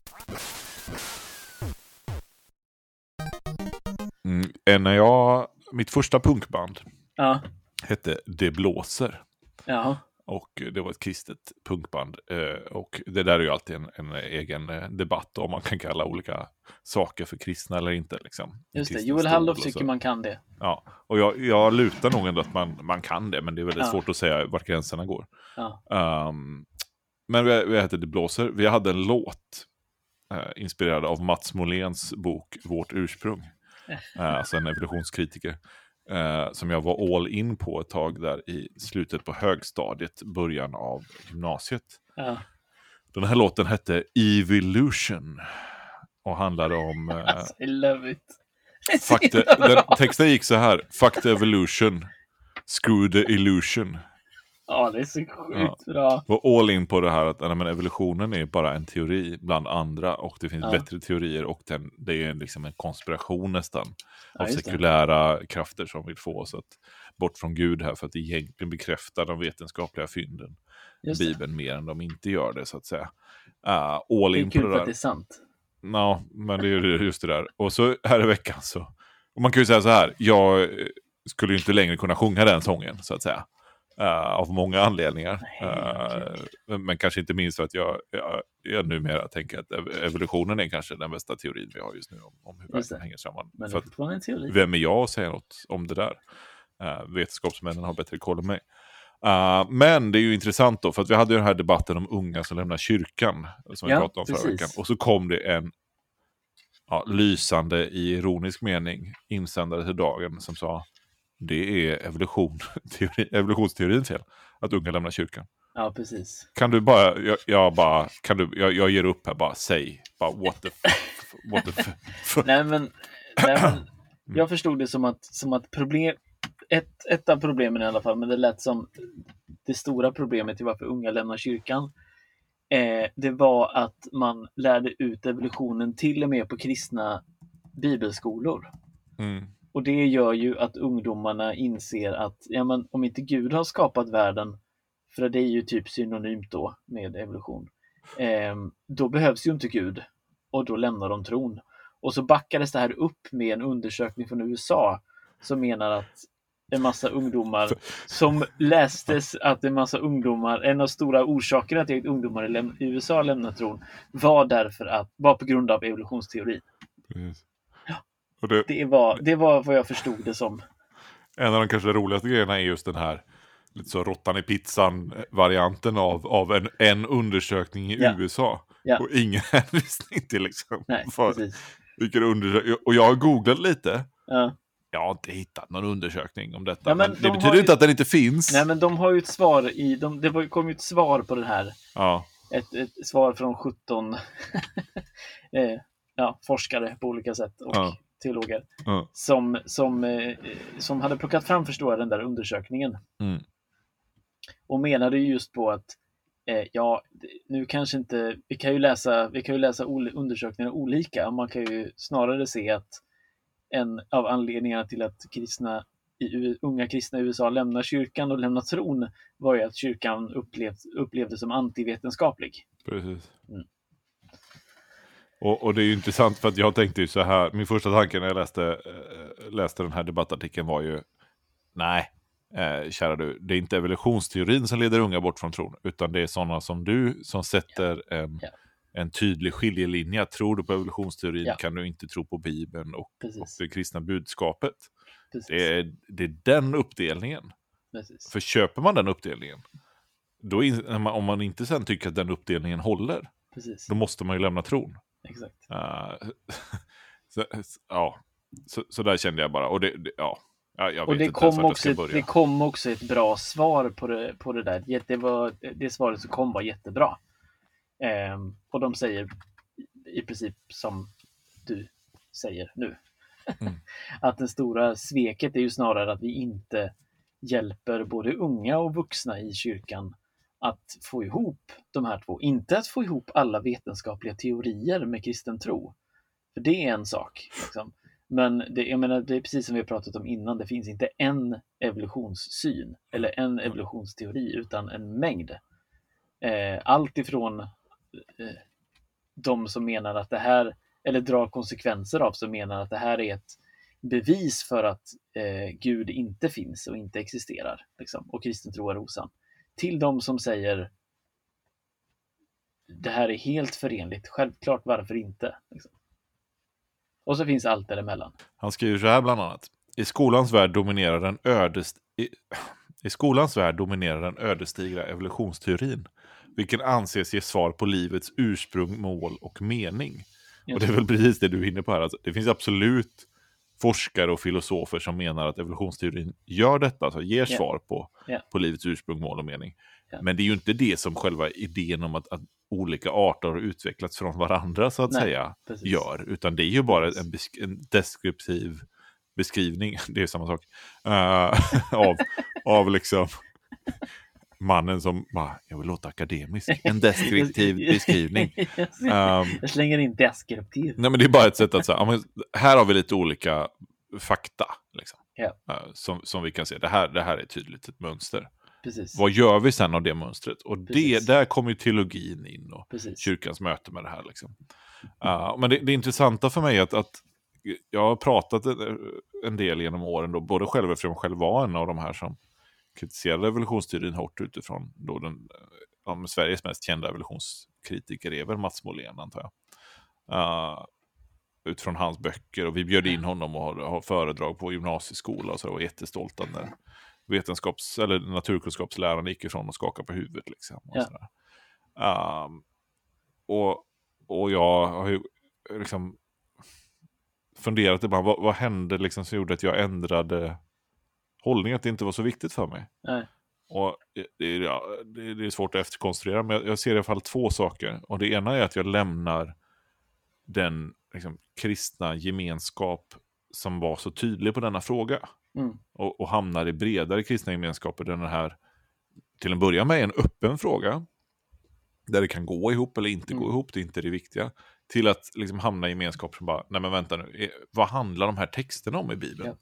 Mitt första punkband hette Det blåser. Ja. Och det var ett kristet punkband. Och det där är ju alltid en egen debatt om man kan kalla olika saker för kristna eller inte. Liksom. Just det, Joel Halldorf tycker man kan det. Ja, och jag lutar nog ändå att man kan det, men det är väldigt svårt att säga vart gränserna går. Ja. Men vi hette Det blåser. Vi hade en låt inspirerad av Mats Moléns bok Vårt ursprung. Alltså en evolutionskritiker. Som jag var all in på ett tag där i slutet på högstadiet, början av gymnasiet. Ja. Den här låten hette Evolution och handlade om I love it. texten gick så här: Fuck the evolution, screw the illusion. Ja, det är så sjukt bra. Var all in på det här att evolutionen är bara en teori bland andra och det finns bättre teorier och det är liksom en konspiration nästan av sekulära krafter som vill få oss bort från Gud här för att egentligen bekräfta de vetenskapliga fynden. Bibeln mer än de inte gör det så att säga. All in det är kul på det för där. att det är sant. Ja, men det är just det där. Och så här i veckan så, och man kan ju säga så här, jag skulle ju inte längre kunna sjunga den sången så att säga. Av många anledningar. Men kanske inte minst för att jag numera tänker att evolutionen är kanske den bästa teorin vi har just nu om hur världen hänger samman. Men för det var en teori. Vem är jag att säga något om det där? Vetenskapsmännen har bättre koll än mig. Men det är ju intressant då, för att vi hade ju den här debatten om unga som lämnar kyrkan som vi pratade om förra veckan. Och så kom det lysande i ironisk mening insändare till dagen som sa det är evolutionsteorin fel att unga lämnar kyrkan. Ja, precis. Kan du bara, jag ger upp här, bara säg, bara what the fuck. Nej men jag förstod det som att problem, ett av problemen i alla fall, men det lät som det stora problemet till varför unga lämnar kyrkan, det var att man lärde ut evolutionen till och med på kristna bibelskolor. Och det gör ju att ungdomarna inser att om inte Gud har skapat världen, för det är ju typ synonymt då med evolution, då behövs ju inte Gud, och då lämnar de tron. Och så backades det här upp med en undersökning från USA som menar att en massa ungdomar som lästes att en massa ungdomar, en av stora orsakerna till att ungdomar i USA lämnar tron var på grund av evolutionsteorin. Ja. Och det var vad jag förstod det som. En av de kanske roligaste grejerna är just den här lite så råttan i pizzan-varianten av en undersökning i USA. Ja. Och ingen hänvisning till liksom. Nej, precis. Och jag har googlat lite. Ja. Jag har inte hittat någon undersökning om detta. Ja, men det betyder inte att den inte finns. Nej, men de har ju ett svar det kom ju ett svar på den här. Ja. Ett svar från 17 forskare på olika sätt och teologer som hade plockat fram, förstår jag, den där undersökningen. Och menade just på att nu kanske inte, vi kan ju läsa undersökningarna olika. Man kan ju snarare se att en av anledningarna till att unga kristna i USA lämnar kyrkan och lämnar tron var ju att kyrkan upplevdes som antivetenskaplig. Precis. Och det är ju intressant, för att jag tänkte ju så här, min första tanke när jag läste den här debattartikeln var ju kära du, det är inte evolutionsteorin som leder unga bort från tron, utan det är sådana som du som sätter en tydlig skiljelinje. Tror du på evolutionsteorin kan du inte tro på Bibeln och det kristna budskapet. Det är den uppdelningen. Precis. För köper man den uppdelningen, då om man inte sen tycker att den uppdelningen håller, då måste man ju lämna tron. Exakt. Så där kände jag bara. Och det kom också ett bra svar på det där. Det svaret som kom var jättebra. Och de säger i princip som du säger nu. Att det stora sveket är ju snarare att vi inte hjälper både unga och vuxna i kyrkan att få ihop de här två. Inte att få ihop alla vetenskapliga teorier med kristen tro. För det är en sak. Liksom. Men det är precis som vi har pratat om innan. Det finns inte en evolutionssyn eller en evolutionsteori, utan en mängd. Allt ifrån de som menar att det här, eller drar konsekvenser av, som menar att det här är ett bevis för att Gud inte finns och inte existerar. Liksom, och kristen tro är osann. Till de som säger det här är helt förenligt, självklart, varför inte? Liksom. Och så finns allt däremellan. Han skriver så här bland annat: I skolans värld dominerar den ödesdigra evolutionsteorin, vilken anses ge svar på livets ursprung, mål och mening. Och det är väl precis det du är inne på här. Alltså, det finns absolut forskare och filosofer som menar att evolutionsteorin gör detta, alltså ger svar på livets ursprung, mål och mening. Men det är ju inte det som själva idén om att olika arter har utvecklats från varandra så att säga gör, utan det är ju bara en deskriptiv beskrivning, det är samma sak, av liksom mannen som jag vill låta akademisk, en deskriptiv beskrivning. Jag slänger in deskriptiv. Nej, men det är bara ett sätt att säga, här har vi lite olika fakta liksom, som vi kan se, det här är tydligt ett mönster. Precis. Vad gör vi sen av det mönstret? Och där kommer ju teologin in och kyrkans möte med det här. Liksom. Men det intressanta för mig är att jag har pratat en del genom åren, då, både själv eftersom jag själv var en av de här som kritiserade evolutionsteorin hårt utifrån då Sveriges mest kända evolutionskritiker är väl Mats Molén, antar jag. Utifrån hans böcker, och vi bjöd in honom och har föredrag på gymnasieskola och så, och jättestolta när eller naturkunskapsläraren gick ifrån och skakade på huvudet liksom, och och jag har ju liksom funderat ibland, vad hände liksom som gjorde att jag ändrade hållning, att det inte var så viktigt för mig. Nej. Och det är svårt att efterkonstruera, men jag ser i alla fall 2 saker. Och det ena är att jag lämnar den liksom, kristna gemenskap som var så tydlig på denna fråga. Och hamnar i bredare kristna gemenskaper där den här till en början med en öppen fråga där det kan gå ihop eller inte gå ihop, det är inte det viktiga, till att liksom hamna i gemenskap som bara, nej men vänta nu, vad handlar de här texterna om i Bibeln?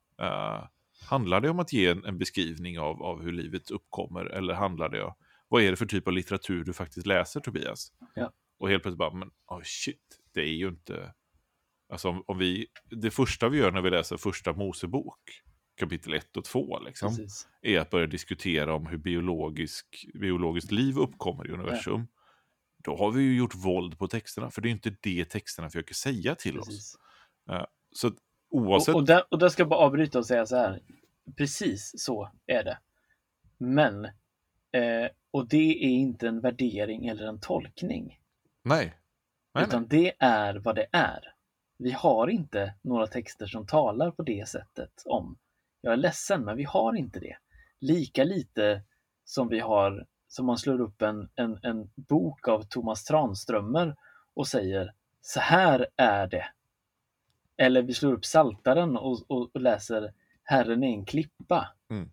Handlar det om att ge en beskrivning av hur livet uppkommer, eller handlar det, vad är det för typ av litteratur du faktiskt läser, Tobias? Och helt plötsligt bara, men shit, det är ju inte, alltså om vi, det första vi gör när vi läser första Mosebok kapitel 1 och 2 liksom, är att börja diskutera om hur biologiskt liv uppkommer i universum. Då har vi ju gjort våld på texterna, för det är inte det texterna försöker säga till oss. Så oavsett... Och där ska jag bara avbryta och säga så här. Precis så är det. Men, och det är inte en värdering eller en tolkning. Nej. Utan det är vad det är. Vi har inte några texter som talar på det sättet om. Jag är ledsen, men vi har inte det. Lika lite som vi har, som man slår upp en bok av Thomas Tranströmer och säger, så här är det. Eller vi slår upp Psaltaren och läser, Herren är en klippa.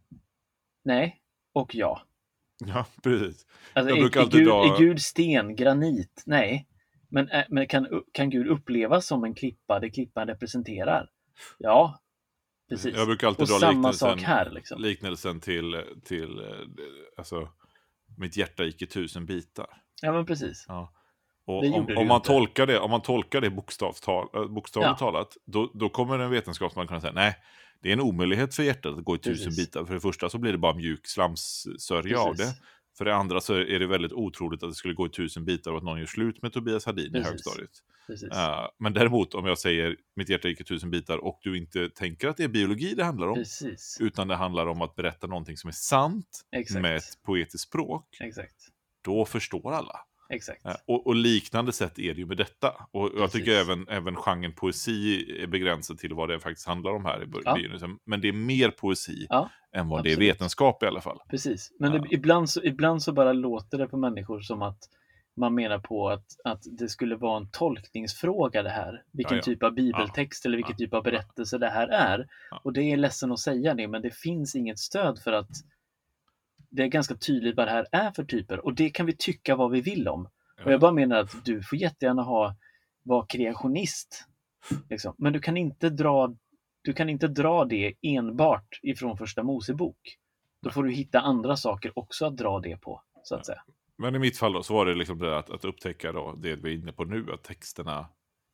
Nej, och ja. Ja, precis. Alltså, är Gud sten, granit? Nej. Men kan Gud upplevas som en klippa, det klippan representerar? Ja, precis. Jag brukar alltid dra samma sak här, liksom. liknelsen till alltså, mitt hjärta gick i 1000 bitar. Ja, men precis. Ja. Och om man tolkar det bokstavligt talat, då kommer en vetenskapsman kunna säga, nej, det är en omöjlighet för hjärtat att gå i 1000 bitar. För det första så blir det bara mjuk slamsörja av det. För det andra så är det väldigt otroligt att det skulle gå i 1000 bitar och att någon gör slut med Tobias Hadin i högstadiet. Men däremot om jag säger mitt hjärta gick i 1000 bitar och du inte tänker att det är biologi det handlar om, utan det handlar om att berätta någonting som är sant med ett poetiskt språk, då förstår alla. Och liknande sätt är det ju med detta. Och jag tycker även genren poesi är begränsad till vad det faktiskt handlar om här i begynnelsen. Men det är mer poesi än vad det är vetenskap i alla fall. Precis, men ibland så bara låter det på människor som att man menar på att det skulle vara en tolkningsfråga det här. Vilken typ av bibeltext eller vilken typ av berättelse det här är. Och det är ledsen att säga det, men det finns inget stöd för att det är ganska tydligt vad det här är för typer. Och det kan vi tycka vad vi vill om. Och jag bara menar att du får jättegärna vara kreationist. Liksom. Men du kan inte dra det enbart ifrån första Mosebok. Då får du hitta andra saker också att dra det på, så att säga. Men i mitt fall då, så var det liksom det att upptäcka då, det vi är inne på nu, att texterna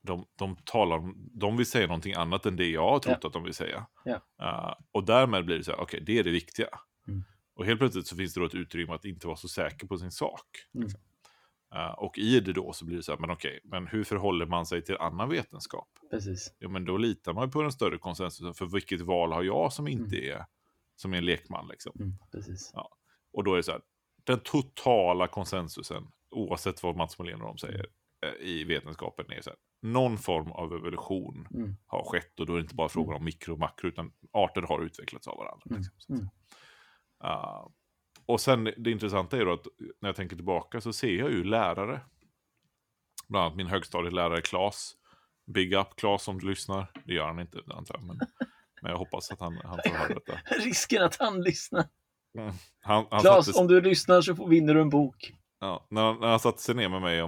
de vill säga någonting annat än det jag har trott att de vill säga. Och därmed blir det så här, okej, det är det viktiga. Och helt plötsligt så finns det då ett utrymme att inte vara så säker på sin sak. Liksom. Och i det då så blir det så här, men hur förhåller man sig till annan vetenskap? Precis. Ja, men då litar man på den större konsensusen, för vilket val har jag som inte är som en lekman liksom. Precis. Ja. Och då är det så här, den totala konsensusen, oavsett vad Mats Molén och de säger i vetenskapen, är så här, någon form av evolution har skett, och då är det inte bara frågan om mikro och makro, utan arter har utvecklats av varandra. Liksom, och sen det intressanta är då att när jag tänker tillbaka så ser jag ju lärare, bland annat min högstadielärare Claes. Big up Claes om du lyssnar. Det gör han inte, antar jag, men jag hoppas att han får höra detta. Risken att han lyssnar. Claes, om du lyssnar så vinner du en bok. Ja, när han satte sig ner med mig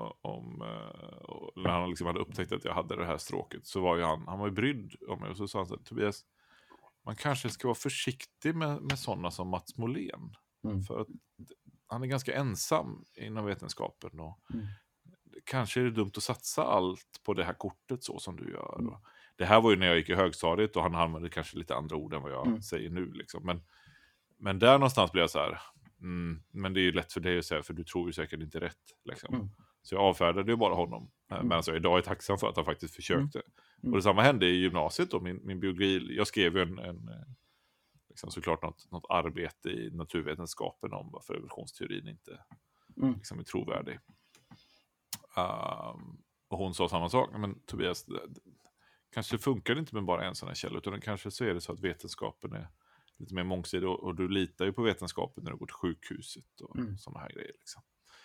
när han liksom hade upptäckt att jag hade det här stråket, så var ju han var ju brydd om mig, och så sa han så här, Tobias, man kanske ska vara försiktig med sådana som Mats Molén. För att han är ganska ensam inom vetenskapen. Och kanske är det dumt att satsa allt på det här kortet så som du gör. Och det här var ju när jag gick i högstadiet, och han använde kanske lite andra ord än vad jag säger nu. Liksom. Men där någonstans blir jag så här, men det är ju lätt för dig att säga, för du tror ju säkert inte rätt. Liksom. Så jag avfärdade ju bara honom. Men alltså, idag är tacksam för att han faktiskt försökte. Och detsamma hände i gymnasiet då, min biologi. Jag skrev ju liksom såklart något arbete i naturvetenskapen om varför evolutionsteorin inte liksom är trovärdig. Och hon sa samma sak, men Tobias, kanske funkar det inte med bara en sån här källa, utan kanske så är det så att vetenskapen är lite mer mångsidig och du litar ju på vetenskapen när du går till sjukhuset och såna här grejer liksom.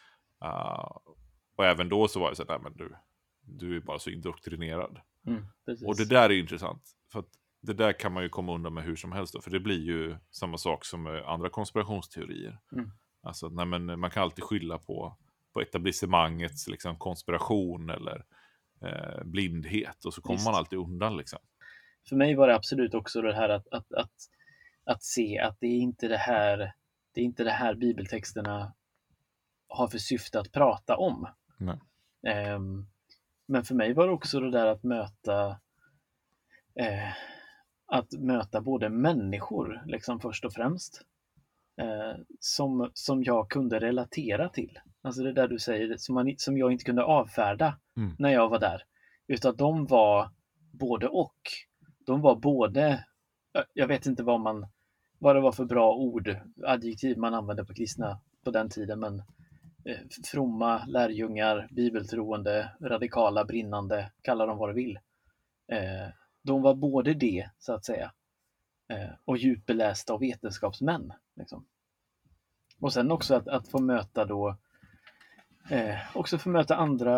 Och även då så var det så att men du är bara så indoktrinerad. Och det där är ju intressant, för att det där kan man ju komma undan med hur som helst då, för det blir ju samma sak som med andra konspirationsteorier. Alltså, man kan alltid skylla på etablissemangets liksom, konspiration eller blindhet, och så kommer man alltid undan liksom. För mig var det absolut också det här att se att det är inte det här bibeltexterna har för syfte att prata om. Nej. Men för mig var det också det där att möta både människor liksom först och främst som jag kunde relatera till. Alltså det där du säger som jag inte kunde avfärda när jag var där. Utan de var både och. De var både, jag vet inte vad det var för bra adjektiv man använde på kristna på den tiden, men fromma, lärjungar, bibeltroende, radikala, brinnande, kalla dem vad du vill. De var både det, så att säga, och djupbelästa och vetenskapsmän. Liksom. Och sen också att få möta då också få möta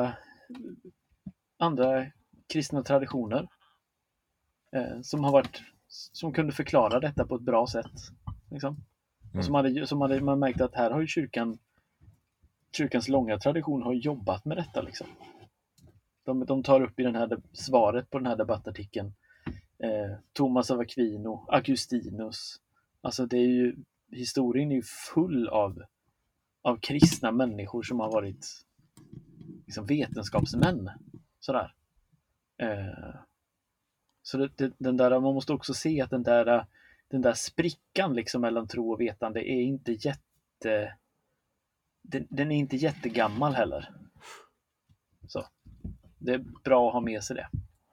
andra kristna traditioner som kunde förklara detta på ett bra sätt. Liksom. Och man märkte att här har ju kyrkans långa tradition har jobbat med detta liksom. De tar upp i den här svaret på den här debattartikeln Thomas av Aquino, Augustinus. Alltså historien är ju full av kristna människor som har varit liksom vetenskapsmän sådär. Så den där, man måste också se att den där sprickan liksom mellan tro och vetande är inte den är inte jättegammal heller. Så det är bra att ha med sig det.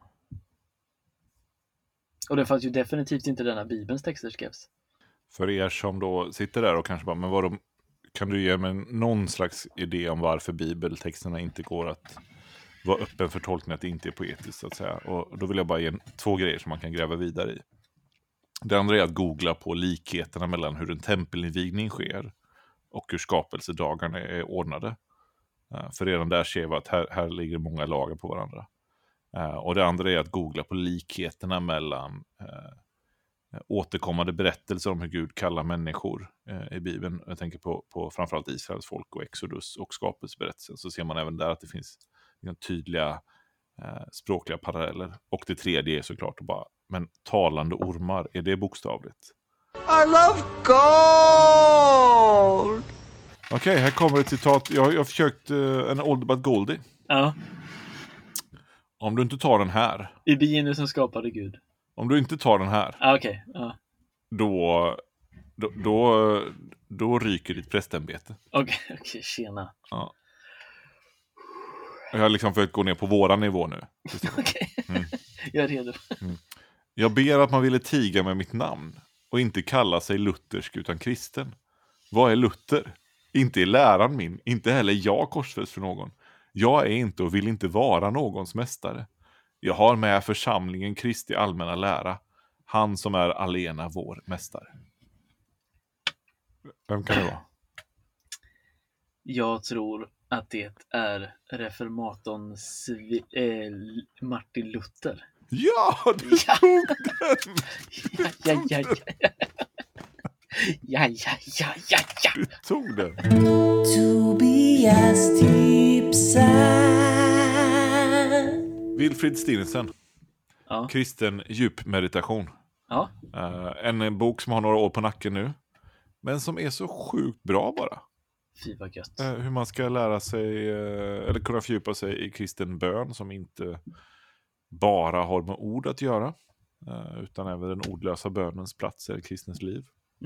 Och det fanns ju definitivt inte denna Bibelns texter skrevs. För er som då sitter där och kanske bara, men kan du ge mig någon slags idé om varför bibeltexterna inte går att vara öppen för tolkning, att det inte är poetiskt så att säga. Och då vill jag bara ge 2 grejer som man kan gräva vidare i. Det andra är att googla på likheterna mellan hur en tempelinvigning sker och hur skapelsedagarna är ordnade. För redan där ser vi att här ligger många lager på varandra. Och det andra är att googla på likheterna mellan återkommande berättelser om hur Gud kallar människor i Bibeln. Jag tänker på framförallt Israels folk och Exodus och skapelseberättelsen. Så ser man även där att det finns tydliga språkliga paralleller. Och det tredje är såklart men talande ormar, är det bokstavligt? I love gold! Okej, här kommer ett citat. Jag har försökt en Old But Goldie. Ja. Om du inte tar den här. I begynnelsen skapade Gud. Om du inte tar den här. Okej. Ja. Då ryker ditt prästämbete. Okej, tjena. Ja. Jag har liksom försökt gå ner på våran nivå nu. Okej. Jag är redo. Jag ber att man ville tiga med mitt namn och inte kalla sig luthersk utan kristen. Vad är Luther? Inte är läran min, inte heller jag korsfäst för någon. Jag är inte och vill inte vara någons mästare. Jag har med församlingen Kristi allmänna lära, han som är alena vår mästare. Vem kan det vara? Jag tror att det är reformatorn Martin Luther. Ja, du tog den! Ja. Du tog den. Tobias tipsar. Wilfrid Stinesen. Ja. Kristen djupmeditation. Ja. En bok som har några år på nacken nu. Men som är så sjukt bra bara. Fy vad gött. Hur man ska lära sig eller kunna fördjupa sig i kristen bön som inte bara har med ord att göra. Utan även den ordlösa bönens plats i kristens liv.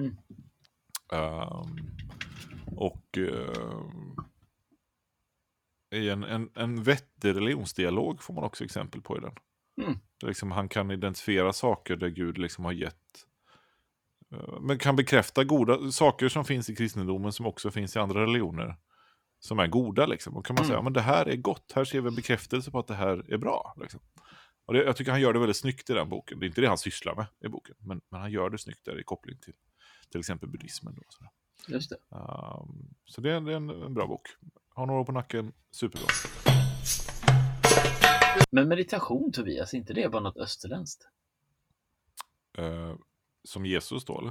I en vettig religionsdialog får man också exempel på i den. Där liksom han kan identifiera saker där Gud liksom har gett, men kan bekräfta goda saker som finns i kristendomen som också finns i andra religioner som är goda liksom. Och kan man säga, men det här är gott, här ser vi en bekräftelse på att det här är bra liksom. Och jag tycker han gör det väldigt snyggt i den boken. Det är inte det han sysslar med i boken, men han gör det snyggt där i koppling till exempel buddhismen. Då, sådär. Just det. Så det är en bra bok. Har några år på nacken, superbra. Men meditation, Tobias, inte det bara något österländskt? Som Jesus då, eller?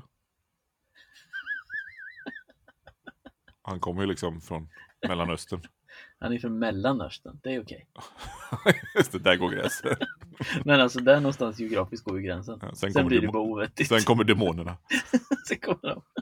Han kommer ju liksom från Mellanöstern. Han är från Mellanöstern, det är okej. Just det, där går gränsen. Men alltså där någonstans geografiskt går ju gränsen. Ja, sen blir det bara ovettigt. Sen kommer demonerna. Sen kommer de.